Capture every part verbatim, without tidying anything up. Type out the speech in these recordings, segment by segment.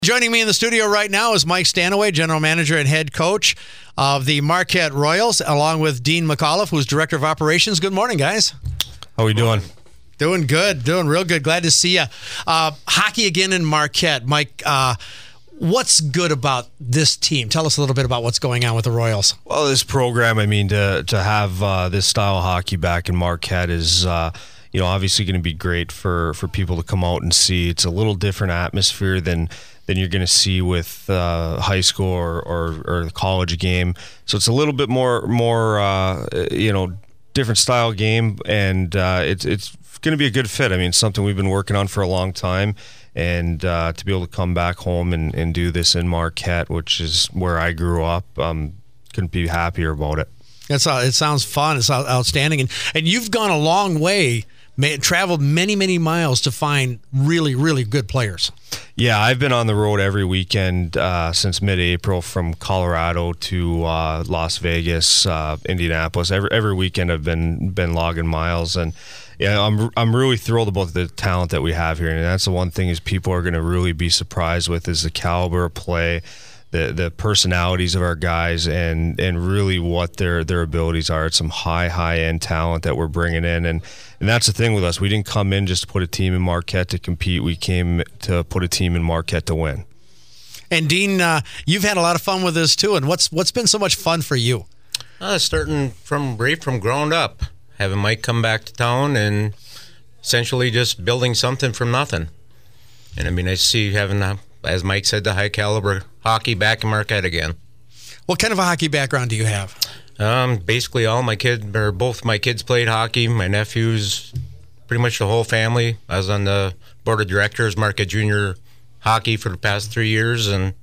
Joining me in the studio right now is Mike Stanaway, general manager and head coach of the Marquette Royals, along with Dean McAuliffe, who's director of operations. Good morning, guys. How are we doing? Doing good, doing real good. Glad to see you. Uh, hockey again in Marquette. Mike, uh, what's good about this team? Tell us a little bit about what's going on with the Royals. Well, this program, I mean, to to have uh, this style of hockey back in Marquette is, uh, you know, obviously going to be great for, for people to come out and see. It's a little different atmosphere than than you're going to see with uh, high school or, or, or the college game. So it's a little bit more, more uh, you know, different style game, and uh, it's it's going to be a good fit. I mean, it's something we've been working on for a long time, and uh, to be able to come back home and, and do this in Marquette, which is where I grew up, um, couldn't be happier about it. That's uh, it sounds fun. It's outstanding, and and you've gone a long way, may, traveled many many miles to find really really good players. Yeah, I've been on the road every weekend uh, since mid-April, from Colorado to uh, Las Vegas, uh, Indianapolis. Every every weekend I've been been logging miles, and yeah, I'm I'm really thrilled about the talent that we have here. And that's the one thing is people are going to really be surprised with is the caliber of play, the the personalities of our guys, and and really what their their abilities are. It's some high high end talent that we're bringing in, and and that's the thing with us. We didn't come in just to put a team in Marquette to compete. We came to put a team in Marquette to win. And Dean, uh, you've had a lot of fun with this too. And what's what's been so much fun for you? Uh, starting from right from ground up, having Mike come back to town and essentially just building something from nothing. And I mean, I see having, uh, as Mike said, the high caliber hockey back in Marquette again. What kind of a hockey background do you have? Um, basically, all my kids, or both my kids, played hockey. My nephews, pretty much the whole family. I was on the board of directors, Marquette Junior Hockey, for the past three years, and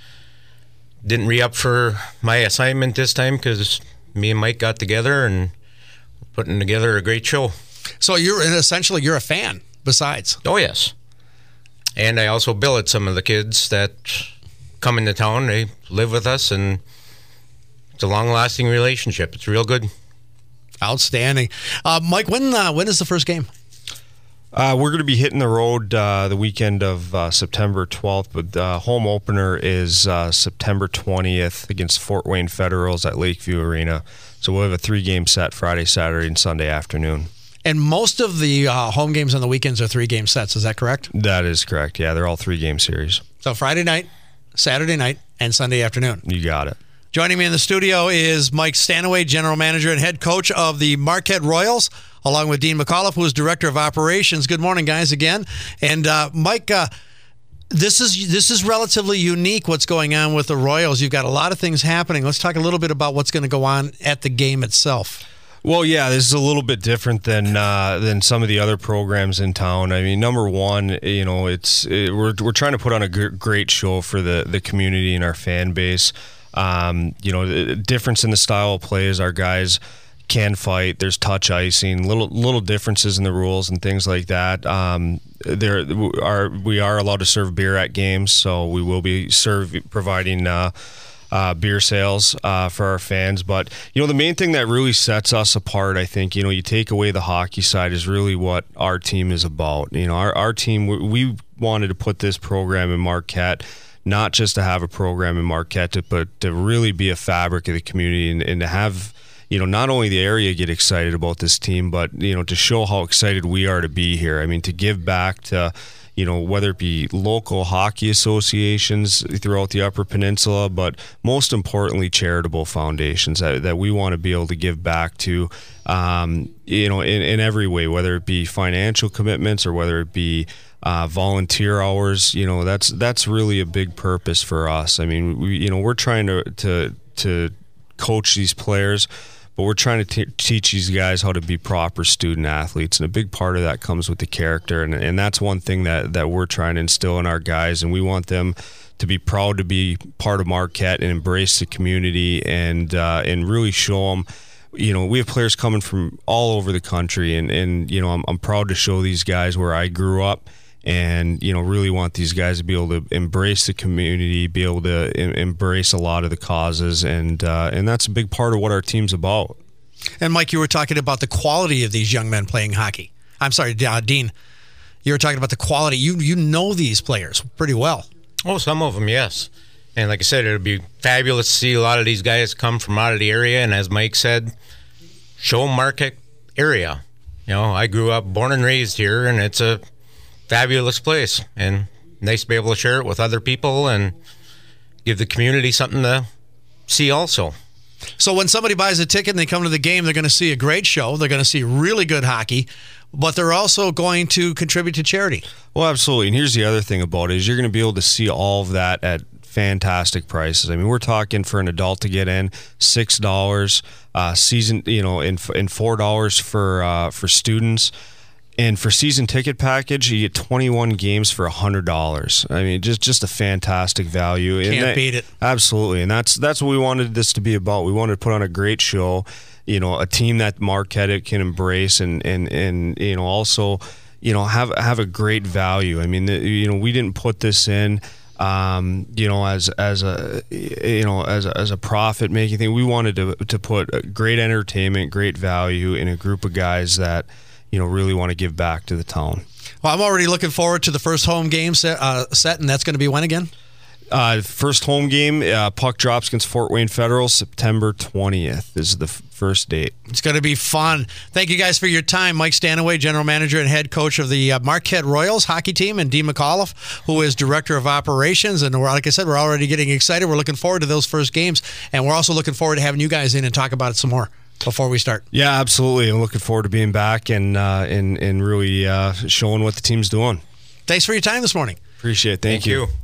didn't re-up for my assignment this time because me and Mike got together and putting together a great show. So you're and essentially you're a fan. Besides, oh yes, and I also billet some of the kids that come into town. They live with us, and it's a long-lasting relationship. It's real good. Outstanding. Uh, Mike, when uh, when is the first game? Uh, we're going to be hitting the road uh, the weekend of uh, September twelfth, but the home opener is uh, September twentieth against Fort Wayne Federals at Lakeview Arena. So we'll have a three-game set Friday, Saturday, and Sunday afternoon. And most of the uh, home games on the weekends are three-game sets. Is that correct? That is correct. Yeah, they're all three-game series. So Friday night, Saturday night, and Sunday afternoon. You got it. Joining me in the studio is Mike Stanaway, general manager and head coach of the Marquette Royals, along with Dean McAuliffe, who is director of operations. Good morning, guys, again. And uh, Mike, uh, this is this is relatively unique. What's going on with the Royals? You've got a lot of things happening. Let's talk a little bit about what's going to go on at the game itself. Well, yeah, this is a little bit different than uh, than some of the other programs in town. I mean, number one, you know, it's it, we're we're trying to put on a g- great show for the the community and our fan base. Um, you know, the difference in the style of play is our guys can fight. There's touch icing, little little differences in the rules and things like that. Um, there are we are allowed to serve beer at games, so we will be serve providing uh, uh, beer sales uh, for our fans. But you know, the main thing that really sets us apart, I think, you know, you take away the hockey side, is really what our team is about. You know, our our team, we, we wanted to put this program in Marquette, not just to have a program in Marquette, but to really be a fabric of the community, and, and to have, you know, not only the area get excited about this team, but, you know, to show how excited we are to be here. I mean, to give back to, you know, whether it be local hockey associations throughout the Upper Peninsula, but most importantly, charitable foundations that, that we want to be able to give back to, um, you know, in, in every way, whether it be financial commitments or whether it be Uh, volunteer hours. You know, that's that's really a big purpose for us. I mean, we, you know, we're trying to to to coach these players, but we're trying to t- teach these guys how to be proper student athletes, and a big part of that comes with the character, and and that's one thing that that we're trying to instill in our guys, and we want them to be proud to be part of Marquette and embrace the community, and uh, and really show them. You know, we have players coming from all over the country, and and you know, I'm I'm proud to show these guys where I grew up. And, you know, really want these guys to be able to embrace the community, be able to em- embrace a lot of the causes. And uh, and that's a big part of what our team's about. And, Mike, you were talking about the quality of these young men playing hockey. I'm sorry, uh, Dean. You were talking about the quality. You you know these players pretty well. Oh, some of them, yes. And like I said, it would be fabulous to see a lot of these guys come from out of the area. And as Mike said, show Marquette area. You know, I grew up, born and raised here, and it's a fabulous place. And nice to be able to share it with other people and give the community something to see also. So when somebody buys a ticket and they come to the game, they're going to see a great show. They're going to see really good hockey, but they're also going to contribute to charity. Well, absolutely. And here's the other thing about it is you're going to be able to see all of that at fantastic prices. I mean, we're talking for an adult to get in six dollars, uh, season, you know, and in four dollars for uh, for students. And for season ticket package, you get twenty-one games for one hundred dollars. I mean, just just a fantastic value. Can't and that, beat it. Absolutely. And that's that's what we wanted this to be about. We wanted to put on a great show, you know, a team that Marquette can embrace and, and, and you know, also, you know, have have a great value. I mean, the, you know, we didn't put this in um, you know, as as a you know as a, as a profit making thing. We wanted to to put great entertainment, great value in a group of guys that, you know, really want to give back to the town. Well, I'm already looking forward to the first home game set, uh, set and that's going to be when again? Uh, first home game, uh, puck drops against Fort Wayne Federal, September twentieth is the f- first date. It's going to be fun. Thank you guys for your time. Mike Stanaway, General Manager and Head Coach of the uh, Marquette Royals hockey team, and Dean McAuliffe, who is Director of Operations. And we're, like I said, we're already getting excited. We're looking forward to those first games, and we're also looking forward to having you guys in and talk about it some more before we start. Yeah, absolutely. I'm looking forward to being back and uh, and, and really uh, showing what the team's doing. Thanks for your time this morning. Appreciate it. Thank, Thank you. you.